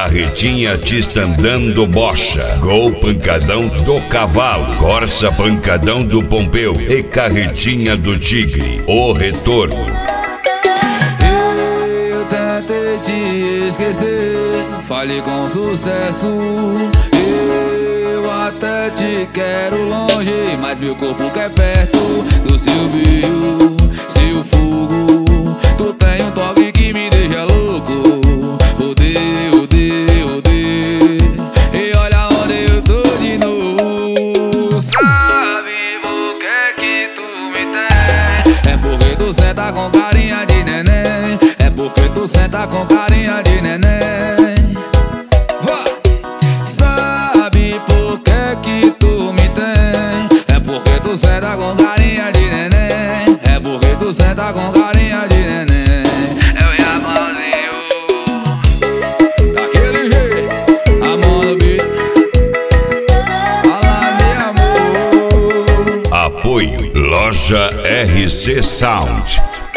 carretinha tistandando bocha, Gol pancadão do cavalo, Corsa pancadão do Pompeu e carretinha do Tigre, o retorno. Eu tentei te esquecer, falei com sucesso. Eu até te quero longe, mas meu corpo quer perto do seu brilho, seu fogo. Tu tem um toque que me deixa louco. Odeio, odeio, odeio. E olha onde eu tô de novo. Sabe por que tu me tem? É porque tu senta com carinha de neném. É porque tu senta com carinha de neném. Sabe por que tu me tem? É porque tu senta com carinha de neném. É porque tu senta com carinha de neném. Eu e a mãozinho daquele jeito, amor no beat, falando de amor. Apoio Loja RC Sound.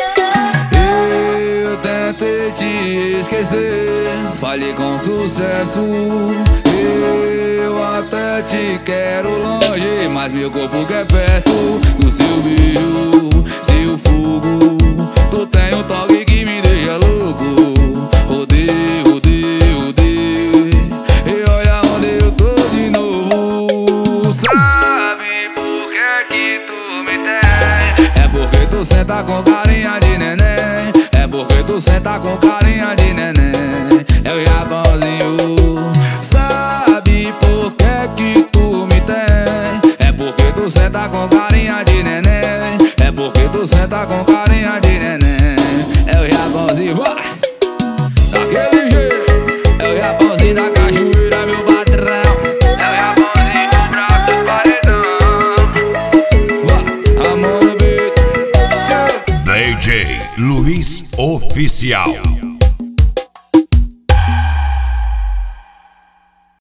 Eu tentei te esquecer, falei com sucesso. Eu até te quero longe, mas meu corpo quer perto do seu brilho, seu fogo. Tu tem um toque que me deixa louco. Odeio, odeio, odeio. E olha onde eu tô de novo. Sabe por que tu me tem? É porque tu senta com carinha de neném. É porque tu senta com carinha de neném. É o Japãozinho. Sabe por que tu me tem? É porque tu senta com carinha de neném. É porque tu senta com carinha de neném. É o Japãozinho, daquele jeito. É o Japãozinho da cachoeira, meu patrão. É o Japãozinho bravo dos paredão. Amor no beat, DJ Luiz Oficial.